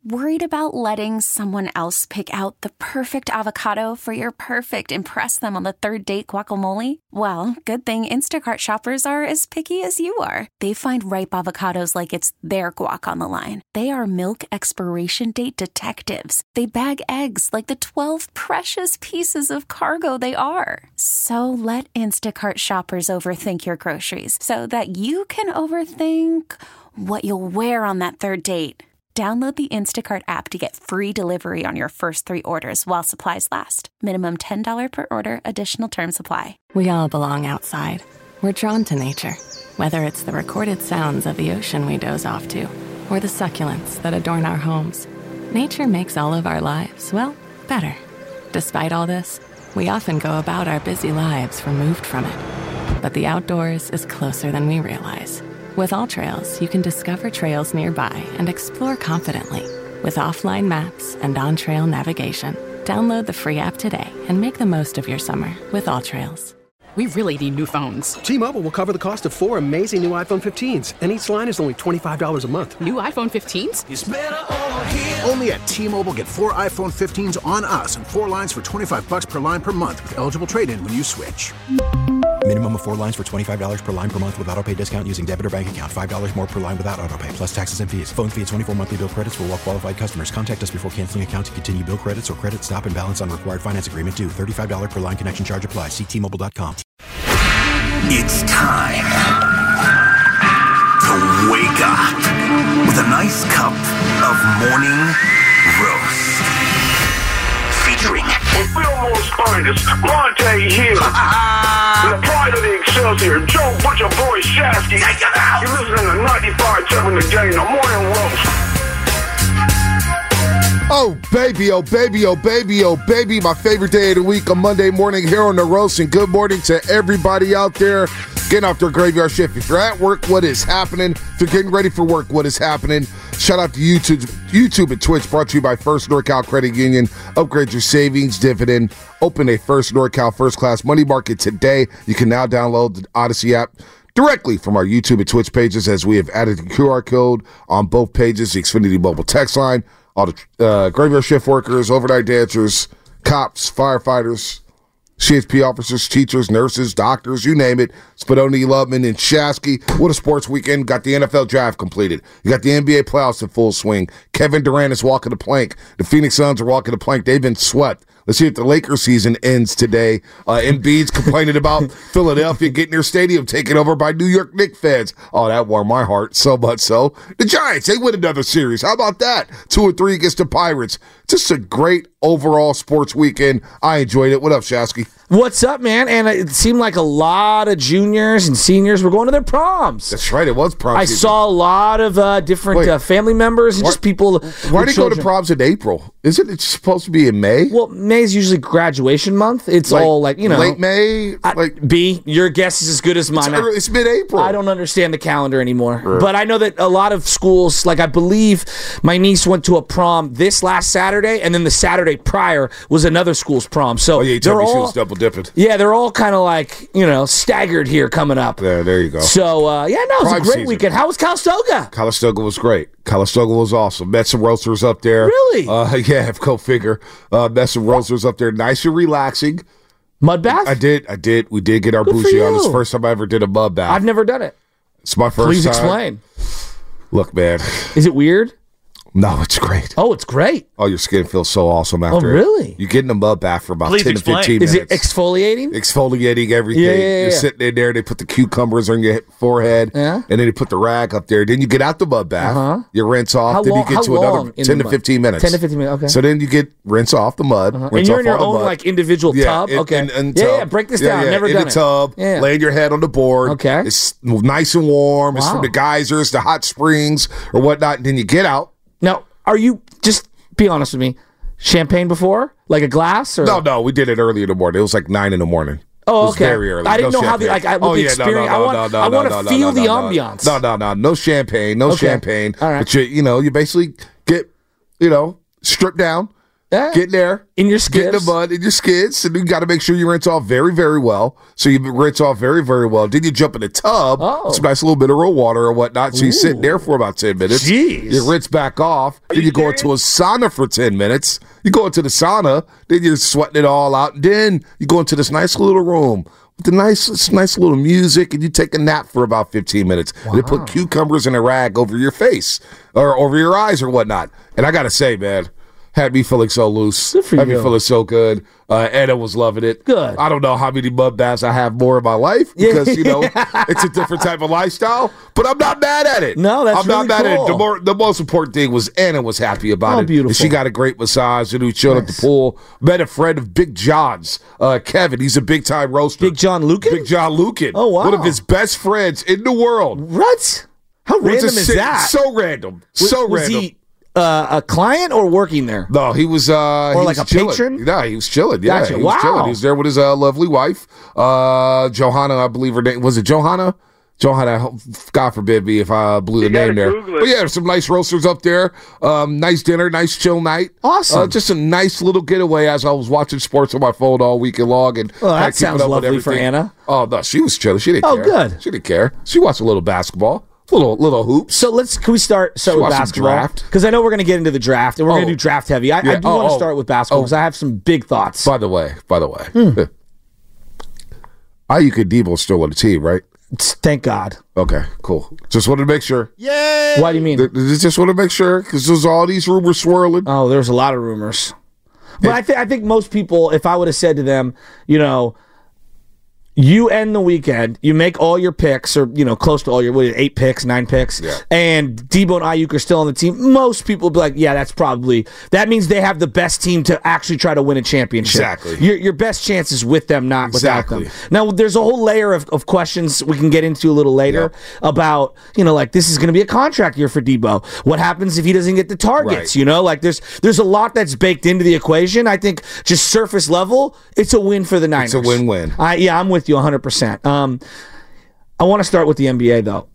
Worried about letting someone else pick out the perfect avocado for your perfect impress them on the third date guacamole? Well, good thing Instacart shoppers are as picky as you are. They find ripe avocados like it's their guac on the line. They are milk expiration date detectives. They bag eggs like the 12 precious pieces of cargo they are. So let Instacart shoppers overthink your groceries so that you can overthink what you'll wear on that third date. Download the Instacart app to get free delivery on your first 3 orders while supplies last. Minimum $10 per order. Additional terms apply. We all belong outside. We're drawn to nature, whether it's the recorded sounds of the ocean we doze off to, or the succulents that adorn our homes. Nature makes all of our lives, well, better. Despite all this, we often go about our busy lives removed from it. But the outdoors is closer than we realize. With AllTrails, you can discover trails nearby and explore confidently. With offline maps and on-trail navigation, download the free app today and make the most of your summer with AllTrails. We really need new phones. T-Mobile will cover the cost of 4 amazing new iPhone 15s, and each line is only $25 a month. New iPhone 15s? It's better over here. Only at T-Mobile, get 4 iPhone 15s on us and 4 lines for $25 per line per month with eligible trade-in when you switch. Minimum of 4 lines for $25 per line per month with autopay discount using debit or bank account. $5 more per line without autopay, plus taxes and fees. Phone fee at 24 monthly bill credits for well-qualified customers. Contact us before canceling account to continue bill credits or credit stop and balance on required finance agreement due. $35 per line connection charge applies. See T-Mobile.com. It's time to wake up with a nice cup of morning roast. Featuring Fillmore's finest, Monte Hill. The pride of the Excelsior, Joe Butcher Boy Shasky. Take it out. You're listening to 95.7 The Game, the morning roast. Oh, baby, oh, baby, oh, baby, oh, baby. My favorite day of the week, a Monday morning here on the roast. And good morning to everybody out there getting off their graveyard shift. If you're at work, what is happening? If you're getting ready for work, what is happening? Shout out to YouTube and Twitch, brought to you by First NorCal Credit Union. Upgrade your savings dividend. Open a First NorCal First Class Money Market today. You can now download the Odyssey app directly from our YouTube and Twitch pages, as we have added the QR code on both pages, the Xfinity mobile text line. All the graveyard shift workers, overnight dancers, cops, firefighters, CHP officers, teachers, nurses, doctors, you name it. Spadoni, Lubman, and Shasky. What a sports weekend. Got the NFL draft completed. You got the NBA playoffs in full swing. Kevin Durant is walking the plank. The Phoenix Suns are walking the plank. They've been swept. Let's see if the Lakers season ends today. Embiid's complaining about Philadelphia getting their stadium taken over by New York Knicks fans. Oh, that warmed my heart so much so. The Giants, they win another series. How about that? 2-3 against the Pirates. Just a great overall sports weekend. I enjoyed it. What up, Shasky? What's up, man? And it seemed like a lot of juniors and seniors were going to their proms. That's right. It was prom I season. saw a lot of different family members and just people. Why do you go to proms in April? Isn't it supposed to be in May? Well, May's usually graduation month. It's all like, late May? Your guess is as good as mine. It's mid-April. I don't understand the calendar anymore. But I know that a lot of schools, like I believe my niece went to a prom this last Saturday, and then the Saturday prior was another school's prom. So you told me she was double dipping. Yeah, they're all kind of like, staggered here coming up. There you go. So, it was a great weekend. How was Calistoga? Calistoga was great. Calistoga was awesome. Met some roasters up there. Really? Yeah, go figure. Met some roasters up there. Nice and relaxing. Mud bath? I did. We did get our bougie on. It's the first time I ever did a mud bath. I've never done it. It's my first time. Please explain. Look, man. Is it weird? No, it's great. Oh, it's great. Oh, your skin feels so awesome after it. Oh, really? You get in a mud bath for about 10 to 15 minutes. Is it exfoliating? Exfoliating everything. Yeah. You're sitting in there. They put the cucumbers on your forehead. Yeah. And then they put the rag up there. Then you get out the mud bath. You rinse off. Then you get to another 10 to 15 minutes. 10 to 15 minutes, okay. So then you rinse off the mud. And you're in your own individual tub? Okay. Tub. Break this down. Never done it. In the tub. Yeah. Laying your head on the board. Okay. It's nice and warm. It's from the geysers, the hot springs, or whatnot. And then you get out. Now, are you, just be honest with me, champagne before? Like a glass? Or? No, we did it early in the morning. It was like 9 in the morning. Oh, okay. It was very early. I didn't know champagne. how I want to feel the ambiance. No champagne. No champagne. All right. But you basically get, stripped down. Get there. In your Get in the skids. mud, in your skids, and you got to make sure you rinse off very, very well. So you rinse off very, very well. Then you jump in the tub, some nice little mineral water or whatnot. So you sit there for about 10 minutes. Jeez. You rinse back off. Then you go into a sauna for 10 minutes. You go into the sauna. Then you're sweating it all out. Then you go into this nice little room with the nice little music, and you take a nap for about 15 minutes. And they put cucumbers in a rag over your face or over your eyes or whatnot. And I got to say, man, had me feeling so loose. Good for had me you. feeling so good. Anna was loving it. Good. I don't know how many mud baths I have more in my life because, it's a different type of lifestyle, but I'm not mad at it. No, that's I'm not really mad at cool. it. The most important thing was Anna was happy about it. Beautiful. And she got a great massage, and we chilled at the pool. Met a friend of Big John's, Kevin. He's a big-time roaster. Big John Lucan? Big John Lucan. Oh, wow. One of his best friends in the world. What? How random is sick- that? So random. So was random. he a client or working there? No, he was like a chilling. patron? No, he was chilling. Yeah, Gotcha. he was Wow. chilling. He was there with his lovely wife, Johanna, I believe her name. Was it Johanna? Johanna, God forbid me if I blew the name there. Google it. But yeah, some nice roasters up there. Nice dinner, nice chill night. Awesome. Just a nice little getaway as I was watching sports on my phone all weekend long. And Well, that kinda keeping sounds up with lovely for everything. Anna. Oh, no, she was chilling. She didn't Oh, care. good. She didn't care. She watched a little basketball, little hoops. So can we start with watch some basketball? draft. Because I know we're going to get into the draft, and we're going to do draft heavy. I do want to start with basketball because I have some big thoughts. By the way, Ayuk and Debo still on the team, right? Thank God. Okay, cool. Just wanted to make sure. Yay! Why do you mean? Just want to make sure because there's all these rumors swirling. Oh, there's a lot of rumors. But I think most people, if I would have said to them, you end the weekend, you make all your picks, or close to all your 8 picks, 9 picks, and Debo and Ayuk are still on the team. Most people would be like, yeah, that means they have the best team to actually try to win a championship. Exactly. Your best chance is with them, not without them. Exactly. Now, there's a whole layer of questions we can get into a little later about, this is going to be a contract year for Debo. What happens if he doesn't get the targets? Right. There's a lot that's baked into the equation. I think just surface level, it's a win for the Niners. It's a win-win. I'm with you 100%. I want to start with the NBA, though.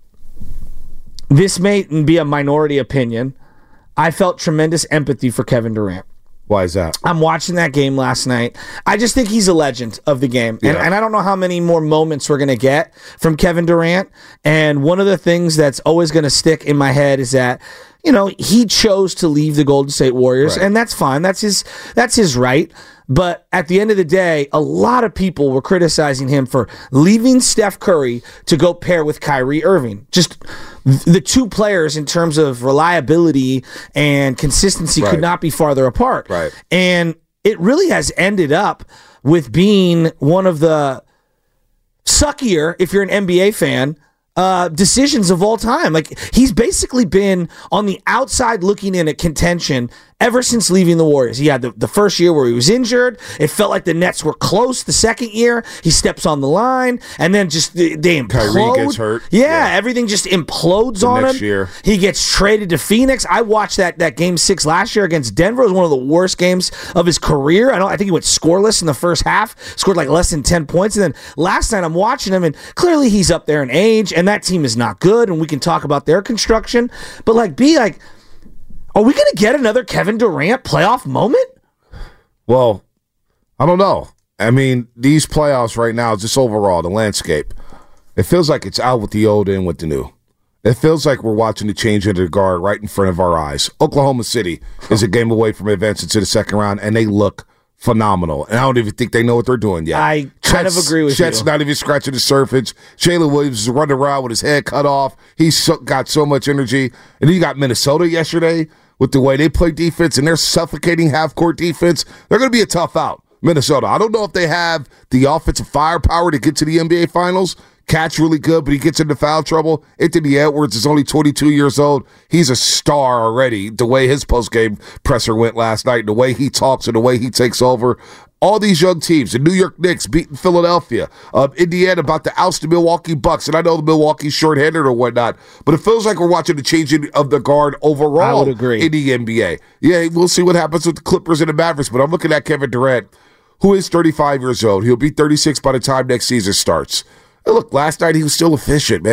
This may be a minority opinion. I felt tremendous empathy for Kevin Durant. Why is that? I'm watching that game last night. I just think he's a legend of the game. And I don't know how many more moments we're going to get from Kevin Durant. And one of the things that's always going to stick in my head is that, he chose to leave the Golden State Warriors, and that's fine. That's his right. But at the end of the day, a lot of people were criticizing him for leaving Steph Curry to go pair with Kyrie Irving. Just the two players in terms of reliability and consistency could not be farther apart. Right. And it really has ended up with being one of the suckier, if you're an NBA fan, decisions of all time. He's basically been on the outside looking in at contention ever since leaving the Warriors. He had the first year where he was injured. It felt like the Nets were close. The second year, he steps on the line, and then just they implode. Kyrie gets hurt. Yeah, everything just implodes on next him. year. He gets traded to Phoenix. I watched that game 6 last year against Denver. It was one of the worst games of his career. I think he went scoreless in the first half, scored less than 10 points. And then last night I'm watching him, and clearly he's up there in age, and that team is not good, and we can talk about their construction. But are we going to get another Kevin Durant playoff moment? Well, I don't know. I mean, these playoffs right now, just overall, the landscape, it feels like it's out with the old, in with the new. It feels like we're watching the change into the guard right in front of our eyes. Oklahoma City is a game away from advancing to the second round, and they look phenomenal. And I don't even think they know what they're doing yet. I kind of agree with you. Chet's not even scratching the surface. Jalen Williams is running around with his head cut off. He's got so much energy. And then you got Minnesota yesterday with the way they play defense, and they're suffocating half-court defense. They're going to be a tough out, Minnesota. I don't know if they have the offensive firepower to get to the NBA Finals. Cat's really good, but he gets into foul trouble. Anthony Edwards is only 22 years old. He's a star already. The way his postgame presser went last night, the way he talks and the way he takes over. All these young teams, the New York Knicks beating Philadelphia, Indiana about to oust the Milwaukee Bucks, and I know the Milwaukee's shorthanded or whatnot, but it feels like we're watching the changing of the guard overall. I would agree. In the NBA. Yeah, we'll see what happens with the Clippers and the Mavericks, but I'm looking at Kevin Durant, who is 35 years old. He'll be 36 by the time next season starts. And look, last night he was still efficient, man.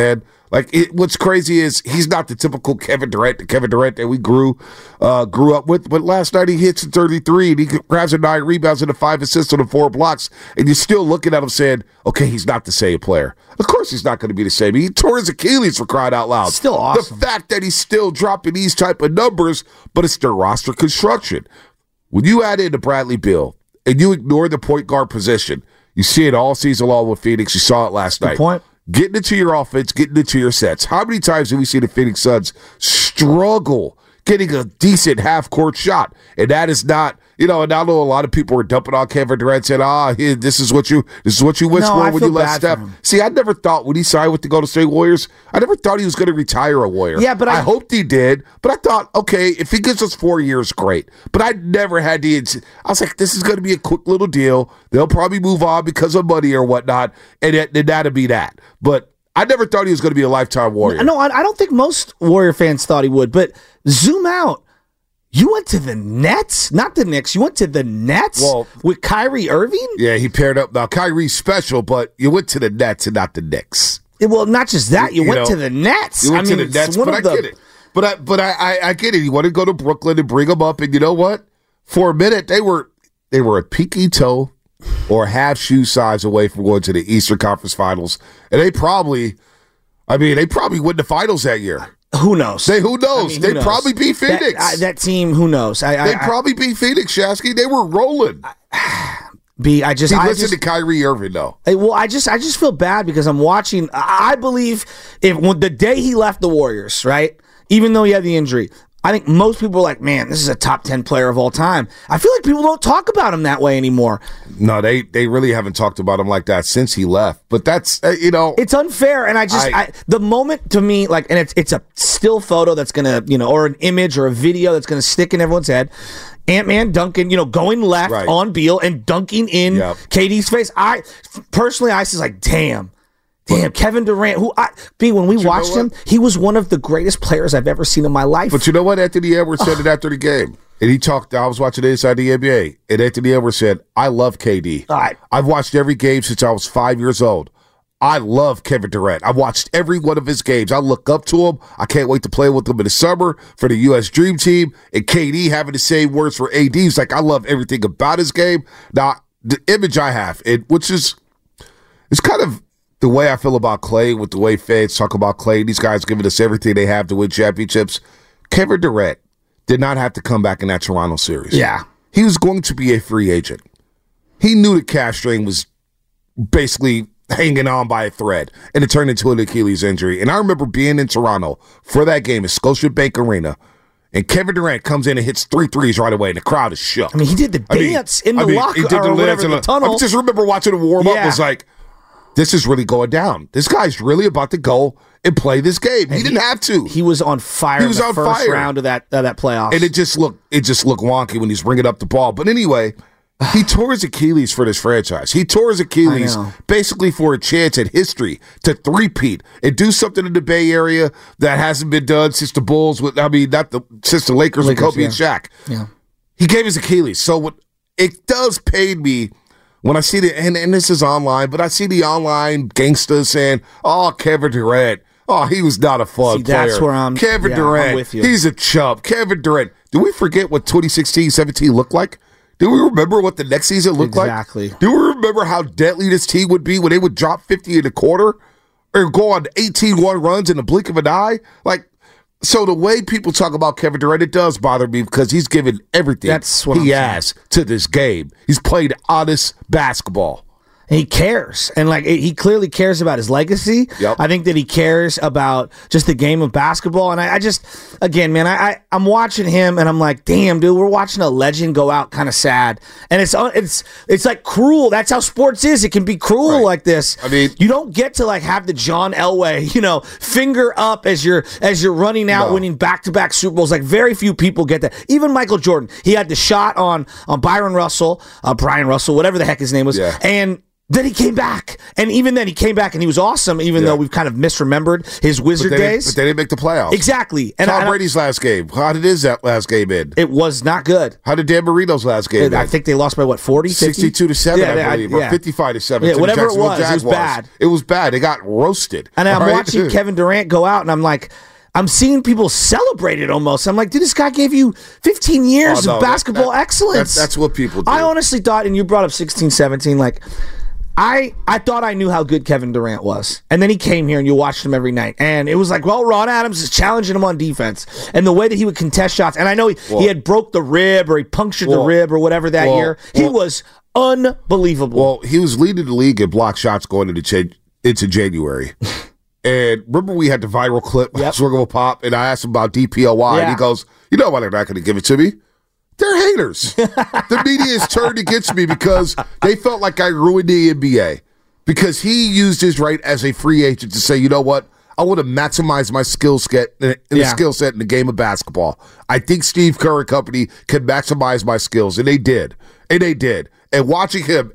What's crazy is he's not the typical Kevin Durant that we grew up with. But last night he hits a 33 and he grabs a 9 rebounds and a 5 assists on the 4 blocks. And you're still looking at him saying, okay, he's not the same player. Of course he's not going to be the same. He tore his Achilles, for crying out loud. Still awesome. The fact that he's still dropping these type of numbers, but it's their roster construction. When you add in the Bradley Beal and you ignore the point guard position, you see it all season long with Phoenix. You saw it last night. Good point. Getting into your offense, getting into your sets. How many times have we seen the Phoenix Suns struggle getting a decent half-court shot? And that is not, and I know a lot of people were dumping on Kevin Durant, saying, this is what you wish for when you let Steph. See, I never thought when he signed with the Golden State Warriors, I never thought he was going to retire a Warrior. Yeah, but I hoped he did, but I thought, okay, if he gives us 4 years, great. But I never had I was like, this is going to be a quick little deal. They'll probably move on because of money or whatnot, and that'll be that. But I never thought he was going to be a lifetime Warrior. No, I don't think most Warrior fans thought he would, but zoom out. You went to the Nets? Not the Knicks. You went to the Nets with Kyrie Irving? Yeah, he paired up. Now, Kyrie's special, but you went to the Nets and not the Knicks. Well, not just that. You went to the Nets. You went to the Nets, but I get it. But I get it. You want to go to Brooklyn and bring them up, and you know what? For a minute, they were a pinky toe or half shoe size away from going to the Eastern Conference Finals, and they probably win the finals that year. Who knows? Who knows? They probably beat Phoenix. That team, who knows? They probably beat Phoenix, Shasky. They were rolling. Listen to Kyrie Irving, though. Well, I just feel bad because I'm watching. I believe when the day he left the Warriors, right? Even though he had the injury, I think most people are like, man, this is a top 10 player of all time. I feel like people don't talk about him that way anymore. No, they really haven't talked about him like that since he left. But that's, it's unfair. And the moment to me, like, and it's a still photo that's going to, or an image or a video that's going to stick in everyone's head. Ant-Man dunking, going left on Beal and dunking in KD's face. I was like, damn, Kevin Durant, when we watched him, he was one of the greatest players I've ever seen in my life. But you know what? Anthony Edwards said it after the game. And he talked, I was watching Inside the NBA, and Anthony Edwards said, I love KD. I've watched every game since I was 5 years old. I love Kevin Durant. I've watched every one of his games. I look up to him. I can't wait to play with him in the summer for the U.S. Dream Team. And KD having the same words for AD. He's like, I love everything about his game. Now, the image I have, which is it's kind of the way I feel about Clay, with the way fans talk about Clay. These guys giving us everything they have to win championships. Kevin Durant did not have to come back in that Toronto series. Yeah. He was going to be a free agent. He knew the calf strain was basically hanging on by a thread, and it turned into an Achilles injury. And I remember being in Toronto for that game at Scotiabank Arena, and Kevin Durant comes in and hits 3 threes right away, and the crowd is shook. I mean, he did the dance in the locker or whatever, the tunnel. I just remember watching the warm-up. Was like, this is really going down. This guy's really about to go and play this game. He didn't have to. He was on fire. He was on first fire. Round of that playoffs, and it just looked wonky when he's bringing up the ball. But anyway, he tore his Achilles for this franchise. He tore his Achilles basically for a chance at history to three-peat and do something in the Bay Area that hasn't been done since the Bulls. Since the Lakers with Kobe and Shaq. Yeah, he gave his Achilles. So it does pain me when I see and this is online, but I see the online gangsters saying, "Oh, Kevin Durant. Oh, he was not a fun player." That's where Kevin Durant. I'm with you. He's a chump. Kevin Durant. Do we forget what 2016-17 looked like? Do we remember what the next season looked like? Exactly. Do we remember how deadly this team would be when they would drop 50 in a quarter or go on 18-1 runs in the blink of an eye? So the way people talk about Kevin Durant, it does bother me because he's given everything he has to this game. He's played honest basketball. And he cares. And he clearly cares about his legacy. Yep. I think that he cares about just the game of basketball. And I just, again, man, I'm watching him and I'm like, damn, dude, we're watching a legend go out kind of sad. And it's like cruel. That's how sports is. It can be cruel like this. I mean, you don't get to have the John Elway, finger up as you're running out, winning back-to-back Super Bowls. Very few people get that. Even Michael Jordan, he had the shot on Brian Russell, whatever the heck his name was. Yeah. And Then he came back. And even then, he came back and he was awesome, even though we've kind of misremembered his Wizard days. But they didn't make the playoffs. Exactly. And Tom Brady's last game. How did his last game end? It was not good. How did Dan Marino's last game end? I think they lost by, 40, 50? 62-7, I believe, or 55-7. Yeah, whatever it was bad. It was bad. They got roasted. And I'm watching Kevin Durant go out, and I'm like, I'm seeing people celebrate it almost. I'm like, dude, this guy gave you 15 years of basketball excellence. That's what people do. I honestly thought, and you brought up 16, 17, like, I thought I knew how good Kevin Durant was. And then he came here and you watched him every night. And it was like, well, Ron Adams is challenging him on defense. And the way that he would contest shots. And I know he had broke the rib or he punctured the rib or whatever that year. He was unbelievable. Well, he was leading the league in block shots going into January. And remember we had the viral clip, Swiggle Will Pop, and I asked him about DPOY, and he goes, you know why they're not going to give it to me? They're haters. The media has turned against me because they felt like I ruined the NBA. Because he used his right as a free agent to say, you know what? I want to maximize my skill set in the game of basketball. I think Steve Kerr and company can maximize my skills, and they did. And watching him,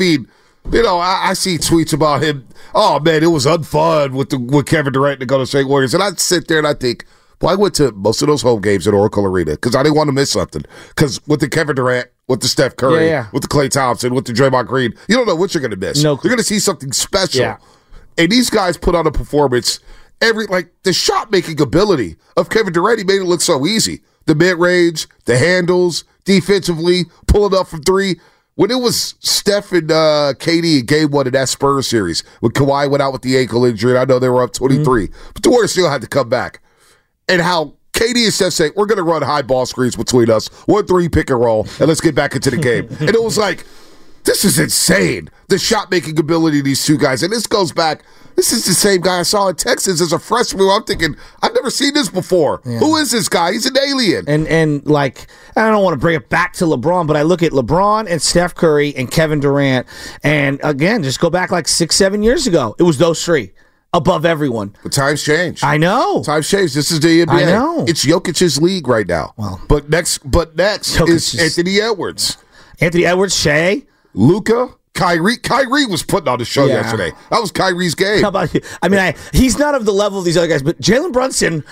I see tweets about him. Oh man, it was unfun with Kevin Durant and the Golden State Warriors, and I sit there and I think, well, I went to most of those home games at Oracle Arena because I didn't want to miss something. Because with the Kevin Durant, with the Steph Curry, with the Klay Thompson, with the Draymond Green, you don't know what you're going to miss. No, you're going to see something special. Yeah. And these guys put on a performance. The shot making ability of Kevin Durant, he made it look so easy. The mid range, the handles, defensively, pulling up from three. When it was Steph and KD in game one of that Spurs series, when Kawhi went out with the ankle injury, and I know they were up 23, but the Warriors still had to come back. And how KD and Steph say, we're going to run high ball screens between us, 1-3 pick and roll, and let's get back into the game. And it was like, this is insane, the shot-making ability of these two guys. And this goes back, this is the same guy I saw in Texas as a freshman. I'm thinking, I've never seen this before. Yeah. Who is this guy? He's an alien. And I don't want to bring it back to LeBron, but I look at LeBron and Steph Curry and Kevin Durant, and again, just go back like 6-7 years ago. It was those three above everyone. But times change. I know. Times change. This is the NBA. I know. It's Jokic's league right now. Well, but next is Anthony Edwards. Anthony Edwards, Shea. Luka. Kyrie was putting on the show yesterday. That was Kyrie's game. How about you? He's not of the level of these other guys, but Jalen Brunson,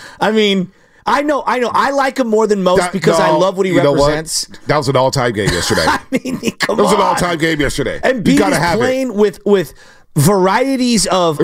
I know. I like him more than most because I love what he represents. That was an all-time game yesterday. Come on. That was an all-time game yesterday. And Beat is playing with varieties of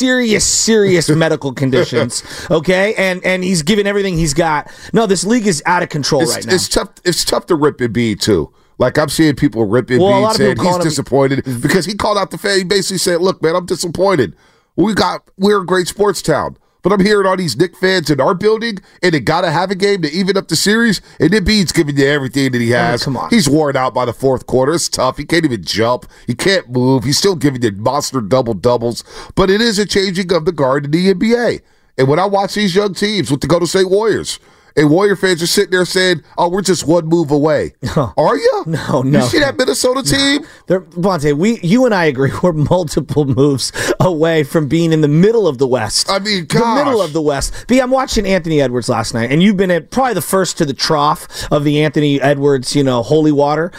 serious medical conditions, okay? And he's giving everything he's got. No, this league is out of control right now. It's tough to rip Embiid, too. Like, I'm seeing people rip Embiid saying he's disappointed because he called out the fan. He basically said, look, man, I'm disappointed. We're a great sports town. But I'm hearing all these Knicks fans in our building, and they got to have a game to even up the series, and Embiid's giving you everything that he has. Come on. He's worn out by the fourth quarter. It's tough. He can't even jump. He can't move. He's still giving you monster double-doubles. But it is a changing of the guard in the NBA. And when I watch these young teams with the Golden State Warriors, and Warrior fans are sitting there saying, oh, we're just one move away. Are you? No. You see that Minnesota team? Bonte, you and I agree we're multiple moves away from being in the middle of the West. Gosh. The middle of the West. I'm watching Anthony Edwards last night, and you've been at probably the first to the trough of the Anthony Edwards, holy water.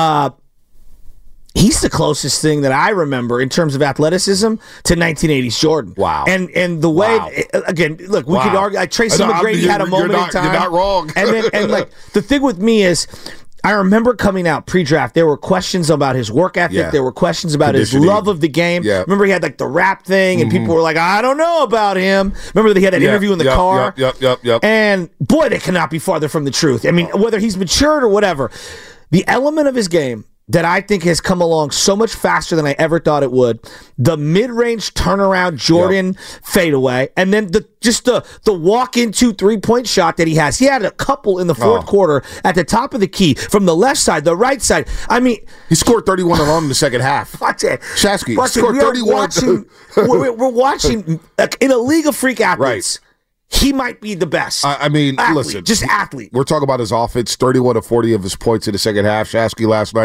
He's the closest thing that I remember in terms of athleticism to 1980s Jordan. Wow. And the way, again, look, we could argue, Tracy McGrady had a moment in time. You're not wrong. and the thing with me is, I remember coming out pre-draft, there were questions about his work ethic. Yeah. There were questions about his love of the game. Yeah. Remember he had the rap thing, and people were like, I don't know about him. Remember he had that interview in the car? Yep. And boy, they cannot be farther from the truth. Whether he's matured or whatever, the element of his game that I think has come along so much faster than I ever thought it would. The mid-range turnaround Jordan fadeaway, and then the walk-into three-point shot that he has. He had a couple in the fourth quarter at the top of the key from the left side, the right side. He scored 31 alone in the second half. Watch it. Shasky scored 31. We're watching in a league of freak athletes. Right. He might be the best. Listen. Just athlete. We're talking about his offense, 31 of 40 of his points in the second half. Shasky last night,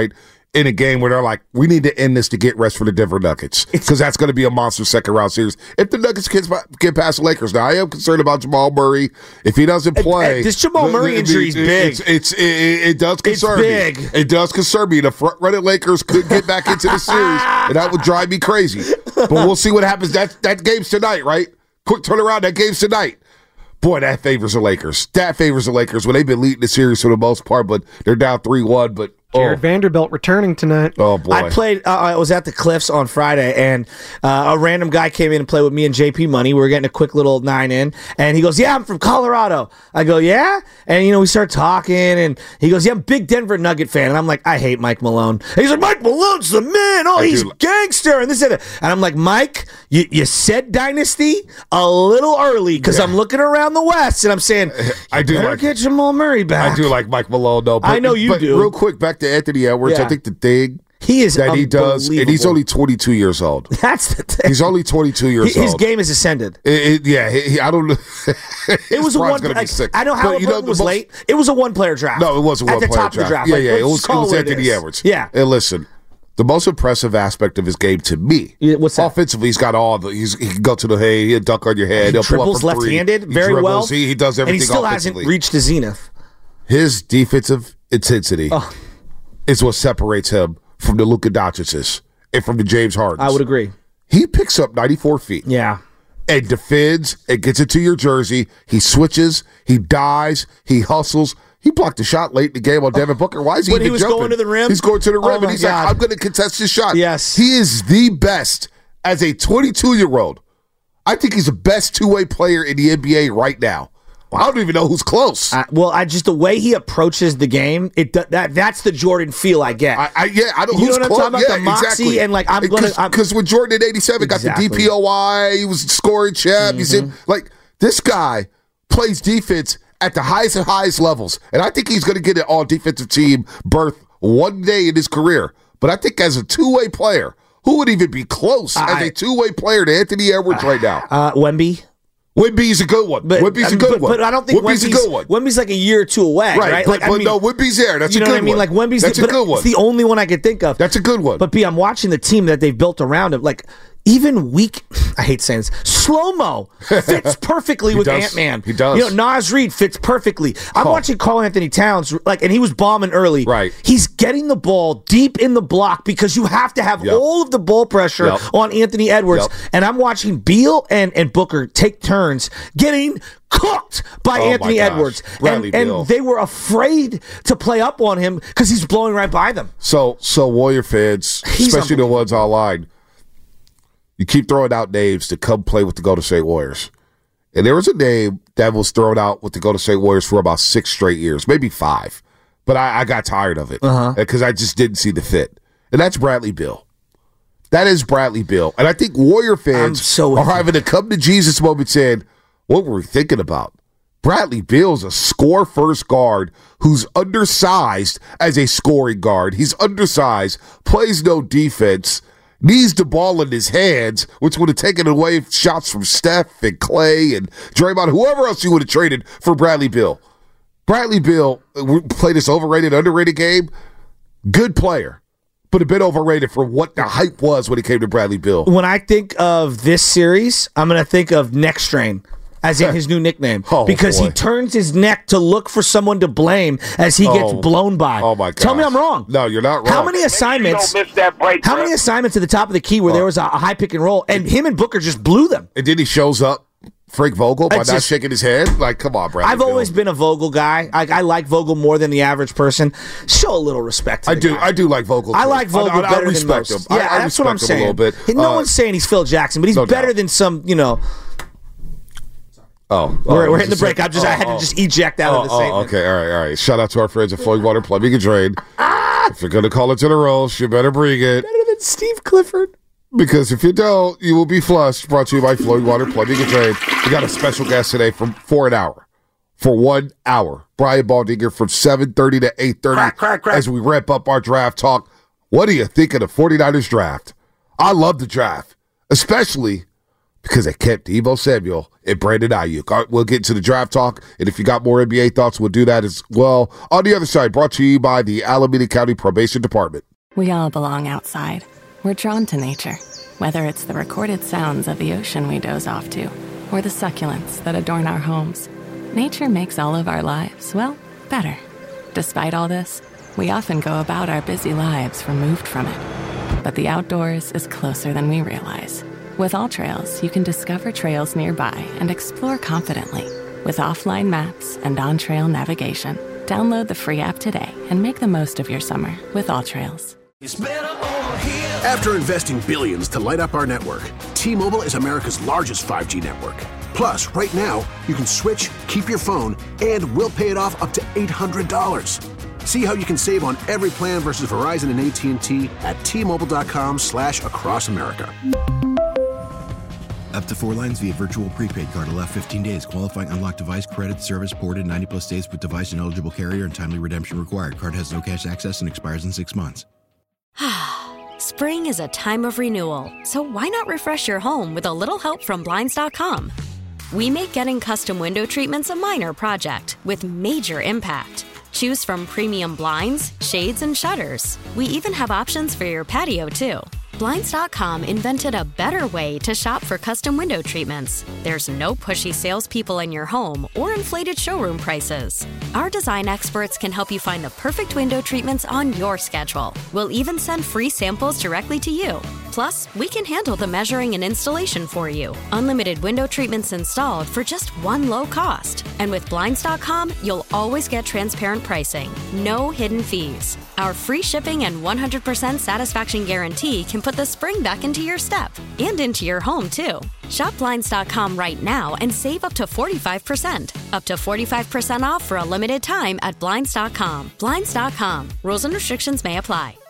in a game where they're like, we need to end this to get rest for the Denver Nuggets because that's going to be a monster second-round series. If the Nuggets get past the Lakers, now I am concerned about Jamal Murray. If he doesn't play, this Jamal Murray injury is big. It does concern me. It does concern me. The front-running Lakers could get back into the series, and that would drive me crazy. But we'll see what happens. That game's tonight, right? Quick turnaround. That game's tonight. Boy, that favors the Lakers. That favors the Lakers when they've been leading the series for the most part, but they're down 3-1. But Jared Vanderbilt returning tonight. Oh, boy. I was at the Cliffs on Friday, and a random guy came in and played with me and JP Money. We were getting a quick little 9 in, and he goes, yeah, I'm from Colorado. I go, yeah? And, we start talking, and he goes, yeah, I'm a big Denver Nugget fan. And I'm like, I hate Mike Malone. And he's like, Mike Malone's the man. Oh, he's gangster. And this and that. And I'm like, Mike, you said dynasty a little early because I'm looking around the West, and I'm saying, I do better get Jamal Murray back. I do like Mike Malone, though. I know you do. Real quick, back to Anthony Edwards. I think the thing that he does, and he's only 22 years old. That's the thing. He's only 22 years old. His game has ascended. I don't know. It was a one. I know Halliburton was late. It was a one-player draft. No, it was a one-player draft. At the top of the draft. Yeah, it was Anthony Edwards. Yeah. And listen, the most impressive aspect of his game to me, what's that? Offensively, he's got all the. He can go to the he'll dunk on your head. He dribbles left-handed very well. He does everything. And he still hasn't reached the zenith. His defensive intensity is what separates him from the Luka Doncic's and from the James Hardens. I would agree. He picks up 94 feet. Yeah. And defends and gets it to your jersey. He switches. He dives. He hustles. He blocked a shot late in the game on Devin Booker. Why is he even jumping? When he was going to the rim? He's going to the rim, and he's like, I'm going to contest this shot. Yes. He is the best as a 22-year-old. I think he's the best two-way player in the NBA right now. I don't even know who's close. Just the way he approaches the game, that's the Jordan feel I get. I don't. You know what I'm talking about? The moxie and because when Jordan in '87 got the DPOY, he was scoring champ. He said this guy plays defense at the highest of highest levels, and I think he's going to get an all defensive team berth one day in his career. But I think as a two-way player, who would even be close as a two-way player to Anthony Edwards right now? Wemby. Wemby's a good one. Wemby's a good one. But I don't think Wemby's a good one. Wemby's like a year or two away, right? But no, Wemby's there. That's a good one. You know what I mean? Like Wemby's a good one. It's the only one I could think of. That's a good one. But I'm watching the team that they've built around him. Like even weak, I hate saying this, slow-mo fits perfectly with Ant-Man. He does. Nas Reed fits perfectly. I'm watching Karl Anthony Towns, and he was bombing early. Right. He's getting the ball deep in the block because you have to have all of the ball pressure on Anthony Edwards. And I'm watching Beal and Booker take turns getting cooked by Anthony Edwards. And they were afraid to play up on him because he's blowing right by them. So Warrior fans, especially the ones online, you keep throwing out names to come play with the Golden State Warriors. And there was a name that was thrown out with the Golden State Warriors for about 6 straight years, maybe 5. But I got tired of it because I just didn't see the fit. And that's Bradley Beal. That is Bradley Beal. And I think Warrior fans are having a come to Jesus moment saying, what were we thinking about? Bradley Beal's a score-first guard who's undersized as a scoring guard. He's undersized, plays no defense, needs the ball in his hands, which would have taken away shots from Steph and Clay and Draymond, whoever else you would have traded for Bradley Beal. Bradley Beal played this overrated, underrated game. Good player, but a bit overrated for what the hype was when it came to Bradley Beal. When I think of this series, I'm going to think of Neck Strain, as in his new nickname, because he turns his neck to look for someone to blame as he gets blown by. Oh my God! Tell me I'm wrong. No, you're not wrong. How many assignments? How many assignments at the top of the key where there was a high pick and roll, and him and Booker just blew them? And then he shows up, Frank Vogel, by not shaking his head. Like, come on, Bradley. I've always been a Vogel guy. I like Vogel more than the average person. Show a little respect to the guy. I do like Vogel. I like Vogel better than most. Him. Yeah, that's what I'm saying. A little bit. No one's saying he's Phil Jackson, but he's better than some. We're hitting the break. I had to just eject out of the statement. Okay, all right. Shout out to our friends at Flowing Water Plumbing and Drain. If you're going to call it to the rolls, you better bring it. Better than Steve Clifford. Because if you don't, you will be flushed. Brought to you by Flowing Water Plumbing and Drain. We got a special guest today for an hour. For 1 hour. Brian Baldinger from 7:30 to 8:30 crack. As we wrap up our draft talk. What do you think of the 49ers draft? I love the draft, especially because they kept Deebo Samuel and Brandon Ayuk. We'll get to the draft talk, and if you got more NBA thoughts, we'll do that as well. On the other side, brought to you by the Alameda County Probation Department. We all belong outside. We're drawn to nature, whether it's the recorded sounds of the ocean we doze off to, or the succulents that adorn our homes. Nature makes all of our lives, well, better. Despite all this, we often go about our busy lives removed from it. But the outdoors is closer than we realize. With AllTrails, you can discover trails nearby and explore confidently. With offline maps and on-trail navigation, download the free app today and make the most of your summer with AllTrails. After investing billions to light up our network, T-Mobile is America's largest 5G network. Plus, right now, you can switch, keep your phone, and we'll pay it off up to $800. See how you can save on every plan versus Verizon and AT&T at T-Mobile.com/across America. Up to 4 lines via virtual prepaid card. Allow 15 days. Qualifying unlocked device credit service ported 90+ days with device and eligible carrier and timely redemption required. Card has no cash access and expires in 6 months. Spring is a time of renewal, so why not refresh your home with a little help from Blinds.com? We make getting custom window treatments a minor project with major impact. Choose from premium blinds, shades, and shutters. We even have options for your patio, too. Blinds.com invented a better way to shop for custom window treatments. There's no pushy salespeople in your home or inflated showroom prices. Our design experts can help you find the perfect window treatments on your schedule. We'll even send free samples directly to you. Plus, we can handle the measuring and installation for you. Unlimited window treatments installed for just one low cost. And with Blinds.com, you'll always get transparent pricing. No hidden fees. Our free shipping and 100% satisfaction guarantee can put the spring back into your step and into your home, too. Shop Blinds.com right now and save up to 45%. Up to 45% off for a limited time at Blinds.com. Blinds.com. Rules and restrictions may apply.